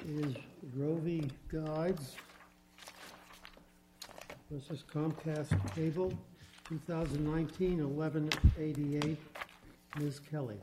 is Roe v. Guides versus Comcast Cable, 2019, 1188. Ms. Kelly.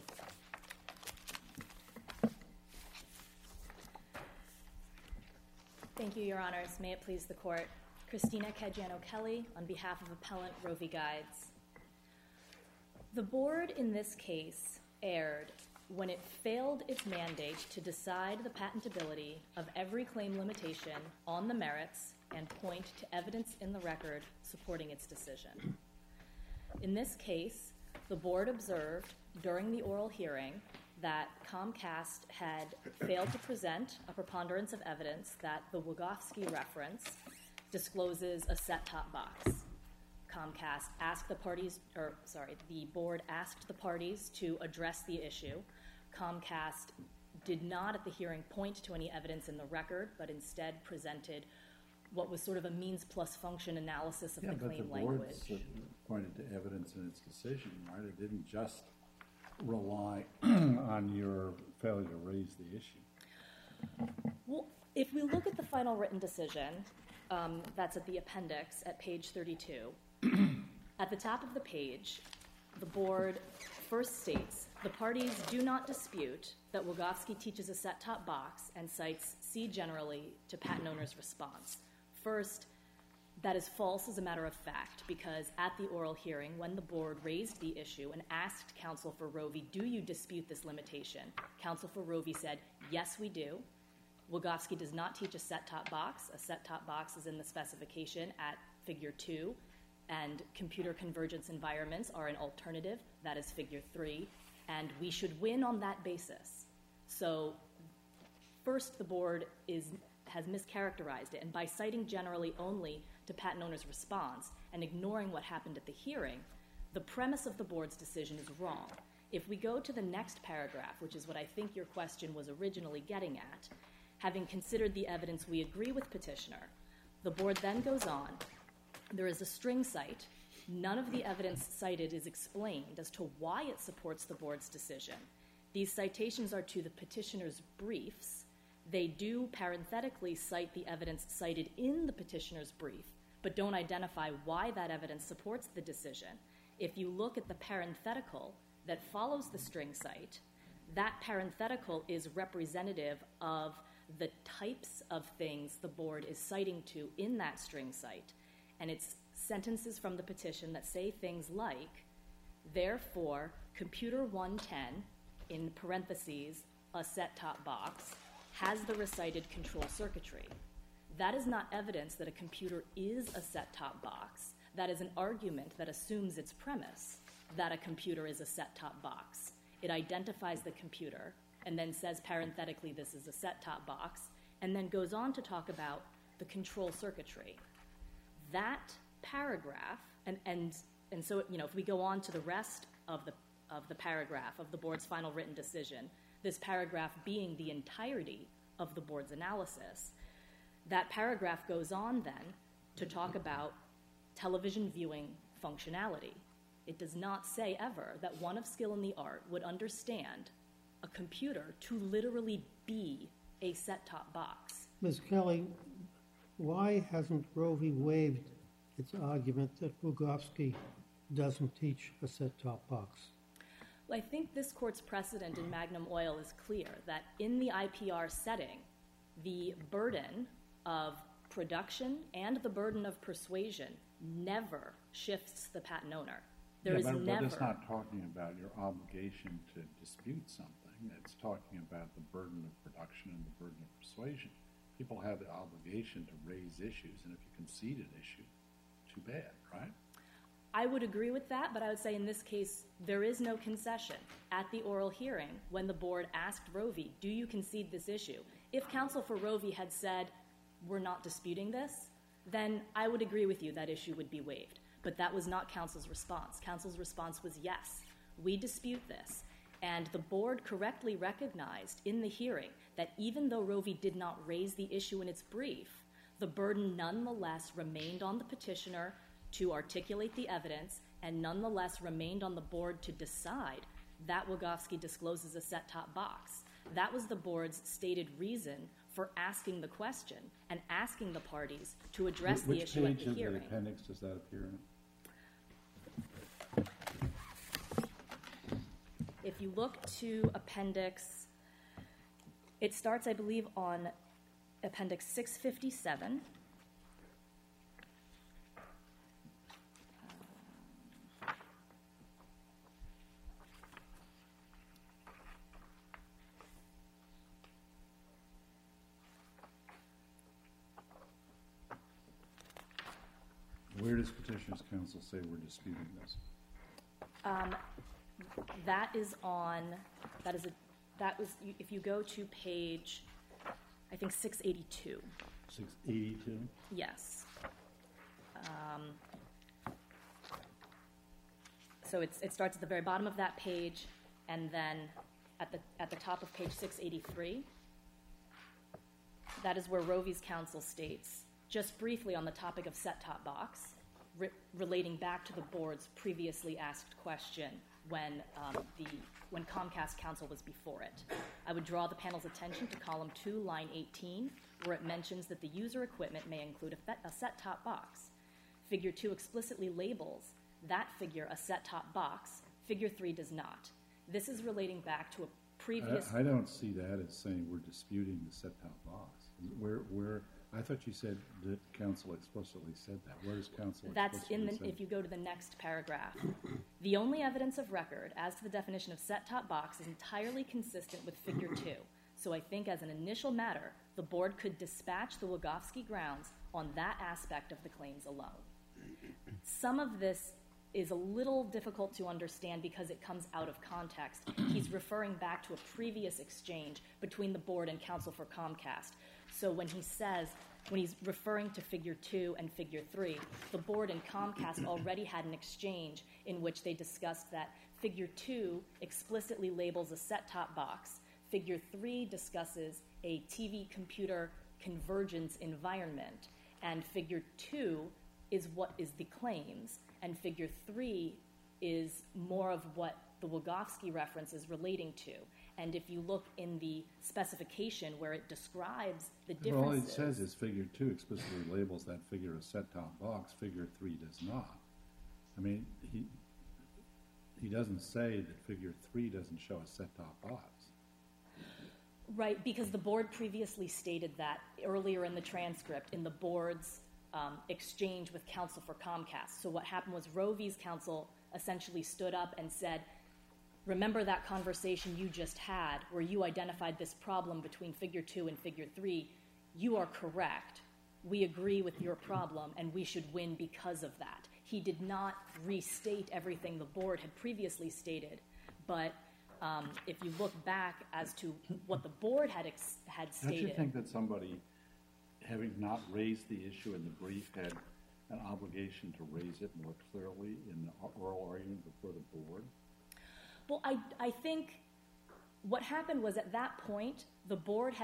Thank you, Your Honors. May it please the Court. Christina Caggiano-Kelly on behalf of Appellant Roe v. Guides. The Board in this case erred when it failed its mandate to decide the patentability of every claim limitation on the merits and point to evidence in the record supporting its decision. In this case, the Board observed during the oral hearing that Comcast had failed to present a preponderance of evidence that the Wogofsky reference discloses a set-top box. The Board asked the parties to address the issue. Comcast did not at the hearing point to any evidence in the record, but instead presented what was sort of a means plus function analysis of the claim language. But the Board pointed to evidence in its decision, right? It didn't just rely on your failure to raise the issue. Well, if we look at the final written decision, that's at the appendix at page 32, at the top of the page, the Board first states, the parties do not dispute that Wogofsky teaches a set-top box and cites C generally to patent owner's response. First, that is false as a matter of fact, because at the oral hearing, when the Board raised the issue and asked counsel for Roe v., do you dispute this limitation? Counsel for Roe v. said, yes, we do. Wogofsky does not teach a set-top box. A set-top box is in the specification at figure 2, and computer convergence environments are an alternative. That is figure 3, and we should win on that basis. So first, the Board has mischaracterized it, and by citing generally only to patent owner's response and ignoring what happened at the hearing, the premise of the Board's decision is wrong. If we go to the next paragraph, which is what I think your question was originally getting at, having considered the evidence, we agree with petitioner. The Board then goes on. There is a string cite. None of the evidence cited is explained as to why it supports the Board's decision. These citations are to the petitioner's briefs. They do parenthetically cite the evidence cited in the petitioner's brief, but don't identify why that evidence supports the decision. If you look at the parenthetical that follows the string cite, that parenthetical is representative of the types of things the Board is citing to in that string cite, and it's sentences from the petition that say things like, therefore, computer 110, in parentheses, a set-top box, has the recited control circuitry. That is not evidence that a computer is a set-top box. That is an argument that assumes its premise that a computer is a set-top box. It identifies the computer and then says parenthetically this is a set-top box, and then goes on to talk about the control circuitry. That paragraph, and so if we go on to the rest of the paragraph of the Board's final written decision, this paragraph being the entirety of the Board's analysis, that paragraph goes on then to talk about television viewing functionality. It does not say ever that one of skill in the art would understand a computer to literally be a set-top box. Ms. Kelly, why hasn't Roe v. waived its argument that Wogofsky doesn't teach a set-top box? Well, I think this Court's precedent in Magnum Oil is clear that in the IPR setting, the burden of production and the burden of persuasion never shifts the patent owner. But it's not talking about your obligation to dispute something. It's talking about the burden of production and the burden of persuasion. People have the obligation to raise issues, and if you concede an issue, too bad, right? I would agree with that, but I would say in this case, there is no concession. At the oral hearing, when the Board asked Roe v., do you concede this issue? If counsel for Roe v. had said, we're not disputing this, then I would agree with you that issue would be waived. But that was not counsel's response. Counsel's response was, yes, we dispute this. And the Board correctly recognized in the hearing that even though Roe v. did not raise the issue in its brief, the burden nonetheless remained on the petitioner to articulate the evidence and nonetheless remained on the Board to decide that Wogofsky discloses a set-top box. That was the board's stated reason for asking the question and asking the parties to address the issue at the hearing. Which page of the appendix does that appear in? If you look to appendix, it starts, I believe, on appendix 657. Where does Petitioner's Counsel say we're disputing this? If you go to page, I think 682. 682? Yes. So it starts at the very bottom of that page, and then at the top of page 683. That is where Roe v. Counsel states, just briefly on the topic of set-top box, relating back to the board's previously asked question when Comcast counsel was before it. I would draw the panel's attention to column 2, line 18, where it mentions that the user equipment may include a set-top box. Figure 2 explicitly labels that figure a set-top box. Figure 3 does not. This is relating back to a previous... I don't see that as saying we're disputing the set-top box. I thought you said that counsel explicitly said that. Where does counsel explicitly say if you go to the next paragraph. The only evidence of record as to the definition of set-top box is entirely consistent with figure 2. So I think as an initial matter, the board could dispatch the Wogofsky grounds on that aspect of the claims alone. Some of this is a little difficult to understand because it comes out of context. He's referring back to a previous exchange between the board and counsel for Comcast. So when he's referring to figure 2 and figure 3, the board and Comcast already had an exchange in which they discussed that figure 2 explicitly labels a set-top box. Figure 3 discusses a TV computer convergence environment. And figure 2 is what is the claims. And figure 3 is more of what the Wogofsky reference is relating to. And if you look in the specification where it describes the differences... Well, all it says is figure 2 explicitly labels that figure a set-top box. Figure 3 does not. I mean, he doesn't say that figure 3 doesn't show a set-top box. Right, because the board previously stated that earlier in the transcript in the board's exchange with counsel for Comcast. So what happened was Roe v. Counsel essentially stood up and said, remember that conversation you just had where you identified this problem between figure 2 and figure 3? You are correct. We agree with your problem, and we should win because of that. He did not restate everything the board had previously stated, but if you look back as to what the board had stated... Don't you think that somebody, having not raised the issue in the brief, had an obligation to raise it more clearly in the oral argument before the board? Well, I think what happened was at that point, the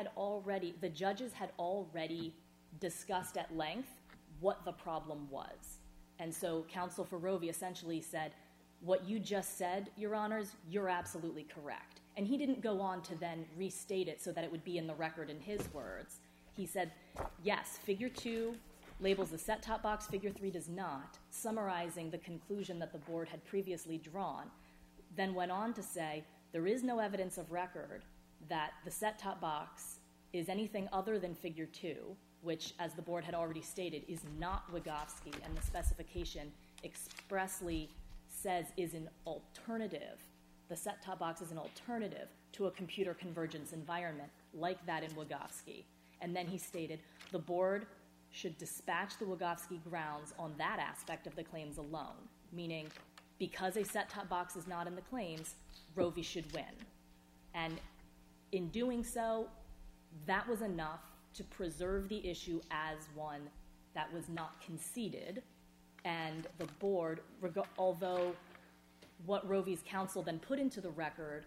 judges had already discussed at length what the problem was. And so counsel for Roe v. essentially said, what you just said, Your Honors, you're absolutely correct. And he didn't go on to then restate it so that it would be in the record in his words. He said, yes, figure 2 labels the set-top box, figure 3 does not, summarizing the conclusion that the board had previously drawn. Then went on to say, there is no evidence of record that the set-top box is anything other than figure 2, which, as the board had already stated, is not Wogofsky, and the specification expressly says is an alternative. The set-top box is an alternative to a computer convergence environment like that in Wogofsky. And then he stated, the board should dispatch the Wogofsky grounds on that aspect of the claims alone, meaning because a set-top box is not in the claims, Roe v. should win. And in doing so, that was enough to preserve the issue as one that was not conceded. And the board, although what Roe v.'s counsel then put into the record,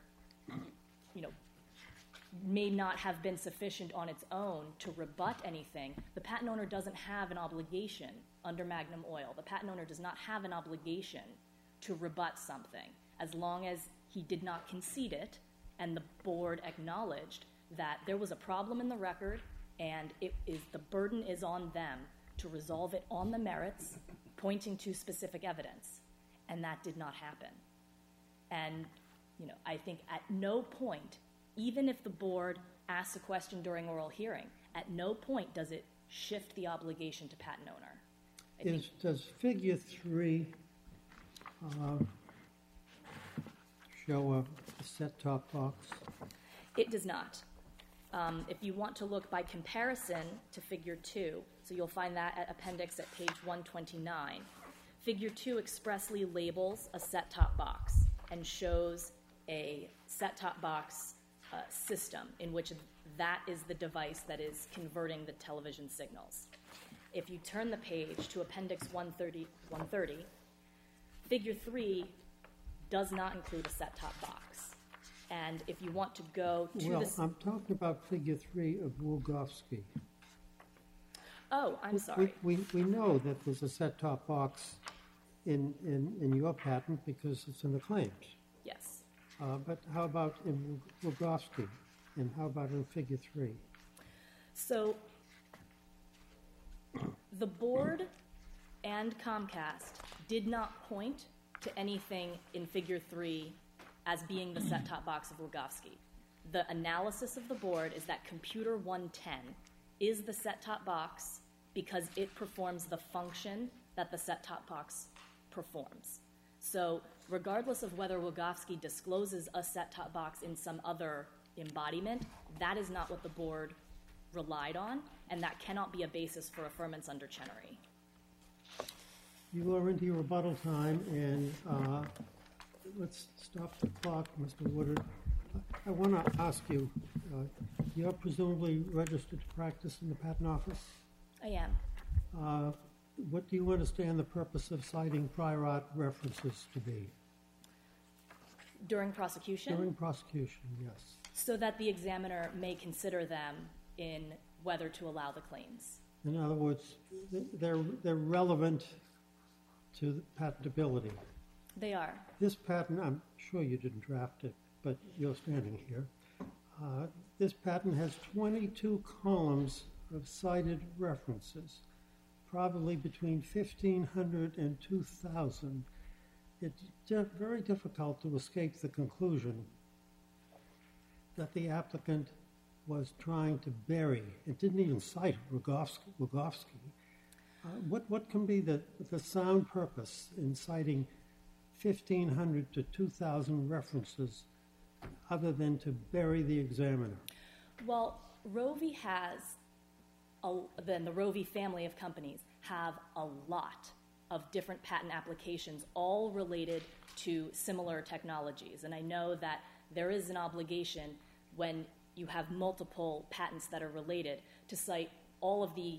may not have been sufficient on its own to rebut anything, the patent owner doesn't have an obligation under Magnum Oil. The patent owner does not have an obligation to rebut something. As long as he did not concede it and the board acknowledged that there was a problem in the record, and the burden is on them to resolve it on the merits, pointing to specific evidence, and that did not happen. And I think at no point, even if the board asks a question during oral hearing, at no point does it shift the obligation to patent owner. Does Figure 3 show a set-top box? It does not. If you want to look by comparison to Figure 2, so you'll find that at appendix at page 129, Figure 2 expressly labels a set-top box and shows a set-top box system in which that is the device that is converting the television signals. If you turn the page to appendix 130, Figure 3 does not include a set-top box. And if you want to go to I'm talking about Figure 3 of Rogowski. Oh, I'm sorry. We know that there's a set-top box in your patent because it's in the claims. Yes. But how about in Rogowski? And how about in Figure 3? So the board and Comcast did not point to anything in Figure 3 as being the set-top box of Rogowski. The analysis of the board is that Computer 110 is the set-top box because it performs the function that the set-top box performs. So regardless of whether Rogowski discloses a set-top box in some other embodiment, that is not what the board relied on, and that cannot be a basis for affirmance under Chenery. You are into your rebuttal time, and let's stop the clock, Mr. Woodard. I want to ask you, you're presumably registered to practice in the Patent Office? I am. What do you understand the purpose of citing prior art references to be? During prosecution? During prosecution, yes. So that the examiner may consider them in whether to allow the claims. In other words, they're relevant to patentability. They are. This patent, I'm sure you didn't draft it, but you're standing here. This patent has 22 columns of cited references, probably between 1,500 and 2,000. It's very difficult to escape the conclusion that the applicant was trying to bury. It didn't even cite Rogowski. What can be the sound purpose in citing 1,500 to 2,000 references other than to bury the examiner? Well, Roe v. the Roe v. family of companies have a lot of different patent applications, all related to similar technologies. And I know that there is an obligation when you have multiple patents that are related to cite all of the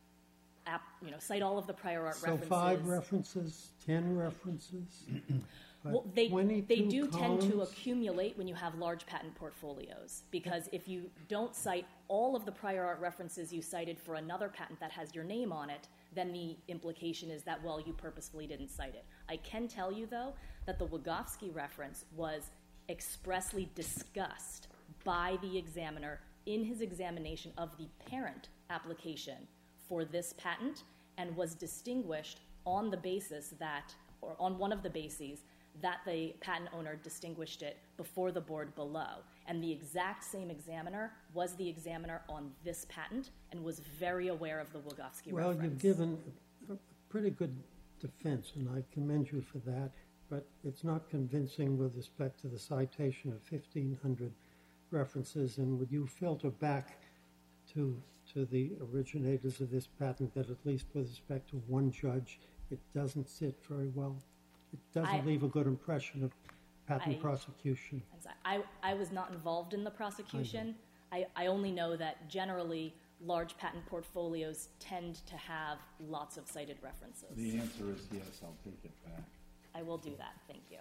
prior art references. So 5 references, 10 references? Well, they do tend to columns? accumulate when you have large patent portfolios, because if you don't cite all of the prior art references you cited for another patent that has your name on it, then the implication is that, well, you purposefully didn't cite it. I can tell you, though, that the Rogowski reference was expressly discussed by the examiner in his examination of the parent application for this patent, and was distinguished on the basis that, or on one of the bases, that the patent owner distinguished it before the board below. And the exact same examiner was the examiner on this patent and was very aware of the Rogowski reference. Well, you've given a pretty good defense, and I commend you for that, but it's not convincing with respect to the citation of 1,500 references. And would you filter back to the originators of this patent that, at least with respect to one judge, it doesn't sit very well? It doesn't leave a good impression of patent prosecution. I was not involved in the prosecution. I only know that generally large patent portfolios tend to have lots of cited references. The answer is yes, I'll take it back. I will do that. Thank you.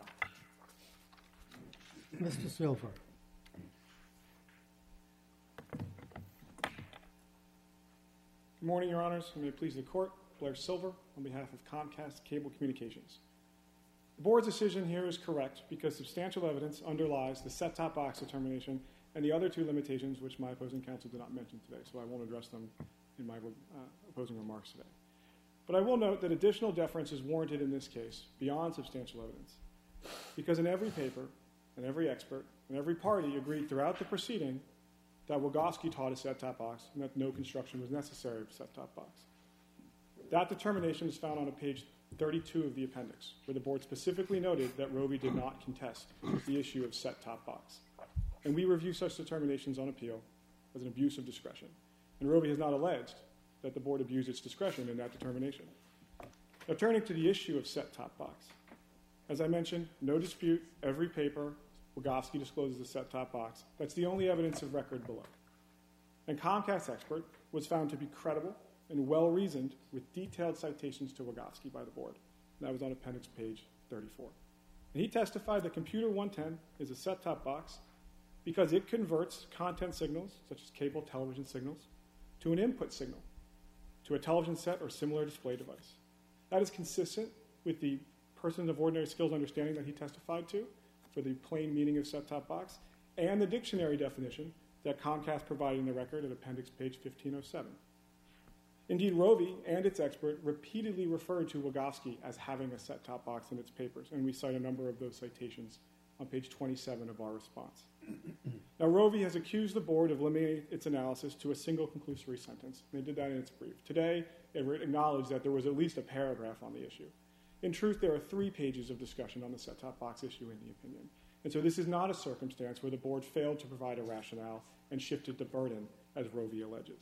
Mr. Silver. Good morning, Your Honors. May it please the Court. Blair Silver on behalf of Comcast Cable Communications. The board's decision here is correct because substantial evidence underlies the set-top box determination and the other two limitations which my opposing counsel did not mention today, so I won't address them in my opposing remarks today. But I will note that additional deference is warranted in this case beyond substantial evidence because in every paper, and every expert, and every party agreed throughout the proceeding that Wogofsky taught a set-top box and that no construction was necessary of a set-top box. That determination is found on page 32 of the appendix, where the board specifically noted that Roe v. did not contest the issue of set-top box. And we review such determinations on appeal as an abuse of discretion. And Roe v. has not alleged that the board abused its discretion in that determination. Now, turning to the issue of set-top box. As I mentioned, no dispute, every paper, Wogofsky discloses a set-top box. That's the only evidence of record below. And Comcast expert was found to be credible and well-reasoned with detailed citations to Wogofsky by the board. That was on appendix page 34. And he testified that Computer 110 is a set-top box because it converts content signals, such as cable television signals, to an input signal, to a television set or similar display device. That is consistent with the person of ordinary skills understanding that he testified to for the plain meaning of set-top box and the dictionary definition that Comcast provided in the record at appendix page 1507. Indeed, Roe v. and its expert repeatedly referred to Wogofsky as having a set-top box in its papers, and we cite a number of those citations on page 27 of our response. Now, Roe v. has accused the board of limiting its analysis to a single conclusory sentence. They did that in its brief. Today, it acknowledged that there was at least a paragraph on the issue. In truth, there are 3 pages of discussion on the set-top box issue in the opinion. And so this is not a circumstance where the board failed to provide a rationale and shifted the burden, as Roe v. alleges.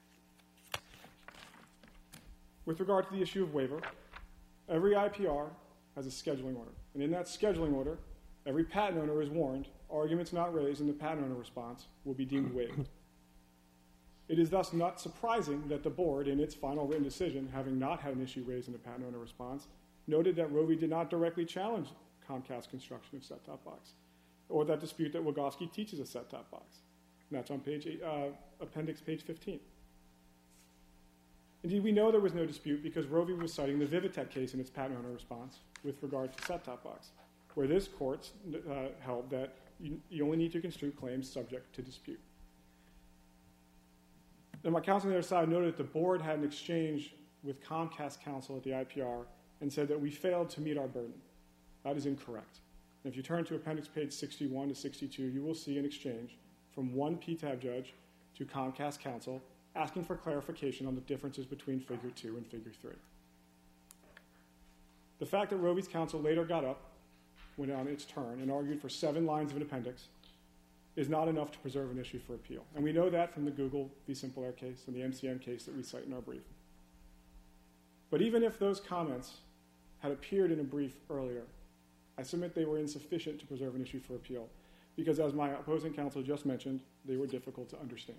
With regard to the issue of waiver, every IPR has a scheduling order. And in that scheduling order, every patent owner is warned arguments not raised in the patent owner response will be deemed waived. It is thus not surprising that the board, in its final written decision, having not had an issue raised in the patent owner response, noted that Roe v. did not directly challenge Comcast's construction of set-top box, or that dispute that Wogofsky teaches a set-top box. And that's on appendix page 15. Indeed, we know there was no dispute because Roe v. was citing the Vivitech case in its patent owner response with regard to set-top box, where this court held that you only need to construe claims subject to dispute. And my counsel on the other side noted that the board had an exchange with Comcast counsel at the IPR and said that we failed to meet our burden. That is incorrect. And if you turn to appendix page 61 to 62, you will see an exchange from one PTAB judge to Comcast counsel asking for clarification on the differences between Figure 2 and Figure 3. The fact that Roe v.'s counsel later got up, went on its turn, and argued for 7 lines of an appendix is not enough to preserve an issue for appeal. And we know that from the Google v. Simple Air case and the MCM case that we cite in our brief. But even if those comments had appeared in a brief earlier, I submit they were insufficient to preserve an issue for appeal because, as my opposing counsel just mentioned, they were difficult to understand.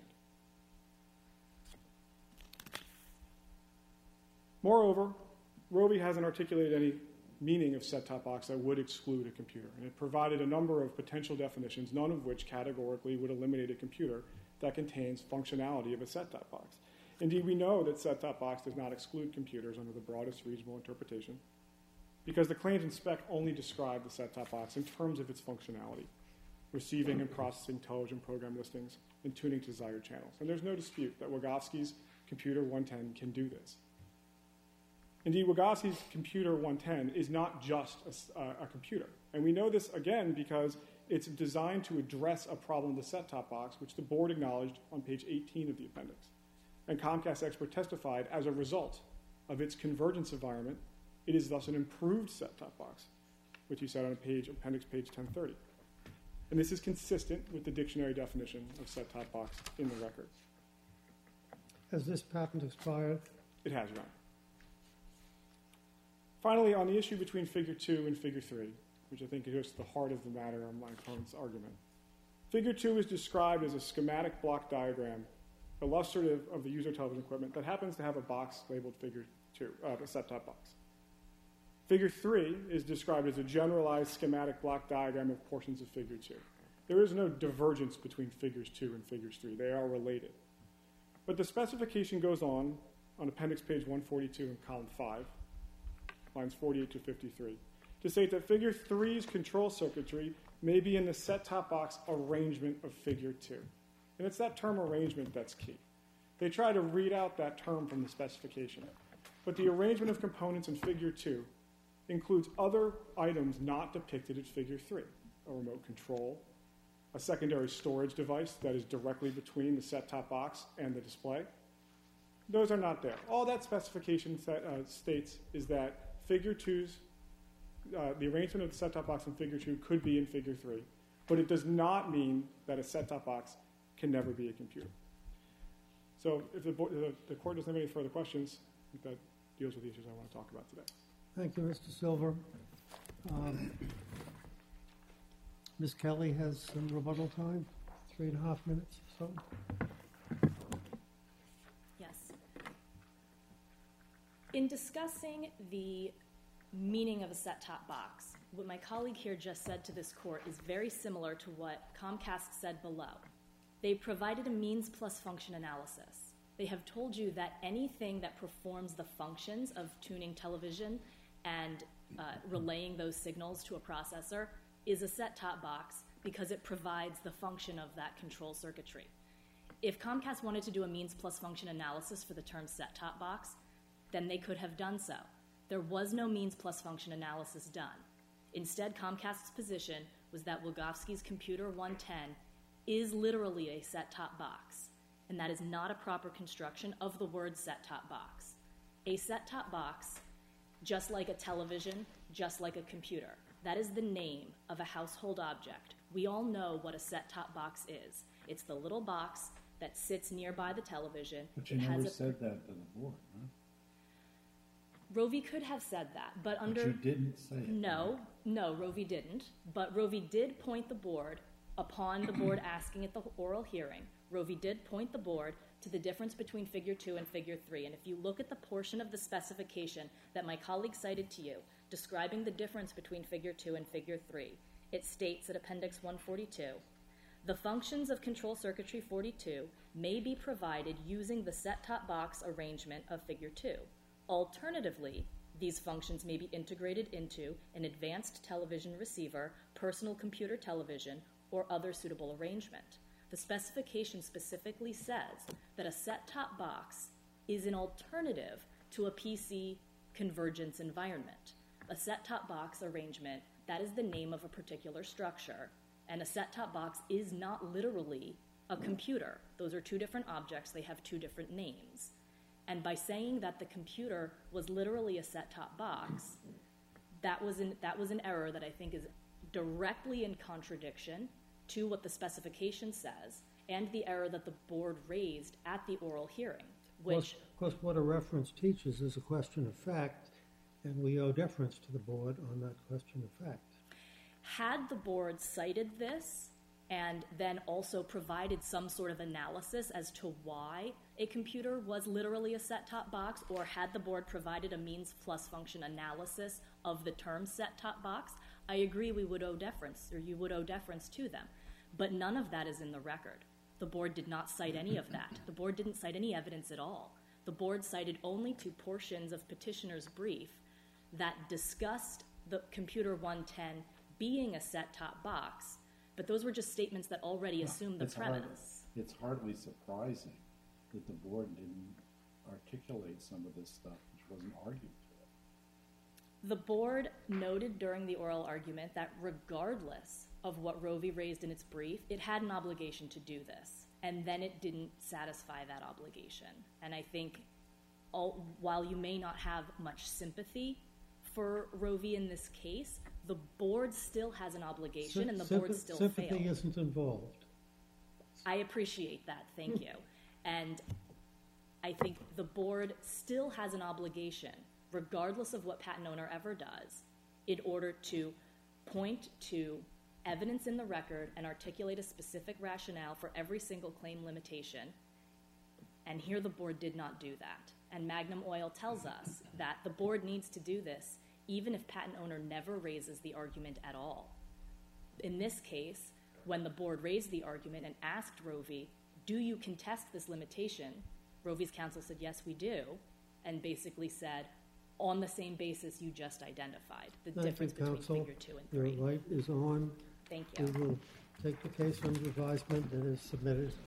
Moreover, Roe v. hasn't articulated any meaning of set-top box that would exclude a computer, and it provided a number of potential definitions, none of which categorically would eliminate a computer that contains functionality of a set-top box. Indeed, we know that set-top box does not exclude computers under the broadest reasonable interpretation because the claims in spec only describe the set-top box in terms of its functionality, receiving and processing television program listings and tuning to desired channels. And there's no dispute that Wogofsky's Computer 110 can do this. Indeed, Wogofsky's Computer 110 is not just a computer. And we know this, again, because it's designed to address a problem with the set-top box, which the board acknowledged on page 18 of the appendix. And Comcast expert testified, as a result of its convergence environment, it is thus an improved set-top box, which he said on appendix page 1030. And this is consistent with the dictionary definition of set-top box in the record. Has this patent expired? It has, Your Honor. Finally, on the issue between Figure 2 and Figure 3, which I think goes to the heart of the matter of my opponent's argument, Figure 2 is described as a schematic block diagram illustrative of the user television equipment that happens to have a box labeled Figure 2, a set-top box. Figure 3 is described as a generalized schematic block diagram of portions of Figure 2. There is no divergence between Figures 2 and Figures 3. They are related. But the specification goes on appendix page 142 in column 5, lines 48 to 53, to state that Figure 3's control circuitry may be in the set-top box arrangement of Figure 2. And it's that term arrangement that's key. They try to read out that term from the specification. But the arrangement of components in Figure 2 includes other items not depicted in Figure 3, a remote control, a secondary storage device that is directly between the set-top box and the display. Those are not there. All that specification states is that Figure 2's, the arrangement of the set-top box in Figure 2 could be in Figure 3, but it does not mean that a set-top box can never be a computer. So if the court doesn't have any further questions, I think that deals with the issues I want to talk about today. Thank you, Mr. Silver. Ms. Kelly has some rebuttal time, 3.5 minutes or so. Yes. In discussing the meaning of a set-top box, what my colleague here just said to this court is very similar to what Comcast said below. They provided a means plus function analysis. They have told you that anything that performs the functions of tuning television and relaying those signals to a processor is a set-top box because it provides the function of that control circuitry. If Comcast wanted to do a means plus function analysis for the term set-top box, then they could have done so. There was no means plus function analysis done. Instead, Comcast's position was that Wilgofsky's Computer 110 is literally a set-top box, and that is not a proper construction of the word set-top box. A set-top box, just like a television, just like a computer, that is the name of a household object. We all know what a set-top box is. It's the little box that sits nearby the television. But you never said that to the board, huh? Roe v. could have said that, but But you didn't say it. No, Roe v. didn't, but Roe v. did point the board, upon the board asking at the oral hearing, Roe v. did point the board to the difference between Figure 2 and Figure 3. And if you look at the portion of the specification that my colleague cited to you, describing the difference between Figure 2 and Figure 3, it states at Appendix 142, the functions of Control Circuitry 42 may be provided using the set-top box arrangement of Figure 2. Alternatively, these functions may be integrated into an advanced television receiver, personal computer television, or other suitable arrangement. The specification specifically says that a set-top box is an alternative to a PC convergence environment. A set-top box arrangement, that is the name of a particular structure, and a set-top box is not literally a computer. Those are two different objects. They have two different names. And by saying that the computer was literally a set-top box, that was an error that I think is directly in contradiction to what the specification says and the error that the board raised at the oral hearing, which... Of course, what a reference teaches is a question of fact, and we owe deference to the board on that question of fact. Had the board cited this and then also provided some sort of analysis as to why a computer was literally a set-top box, or had the board provided a means plus function analysis of the term set-top box, I agree we would owe deference, or you would owe deference to them. But none of that is in the record. The board did not cite any of that. The board didn't cite any evidence at all. The board cited only two portions of petitioner's brief that discussed the Computer 110 being a set-top box, but those were just statements that already assumed the premise. It's hardly surprising that the board didn't articulate some of this stuff which wasn't argued to. The board noted during the oral argument that regardless of what Roe v. raised in its brief, it had an obligation to do this, and then it didn't satisfy that obligation. And I think while you may not have much sympathy for Roe v. in this case, the board still has an obligation, and the board still failed. Sympathy isn't involved. I appreciate that. Thank you. And I think the board still has an obligation, regardless of what patent owner ever does, in order to point to evidence in the record and articulate a specific rationale for every single claim limitation. And here the board did not do that. And Magnum Oil tells us that the board needs to do this even if patent owner never raises the argument at all. In this case, when the board raised the argument and asked Roe v., do you contest this limitation? Roe v.'s counsel said, yes, we do, and basically said, on the same basis you just identified, the Thank you, difference between counsel. figure 2 and Your 3. light is on. Thank We you. will take the case under advisement that is submitted.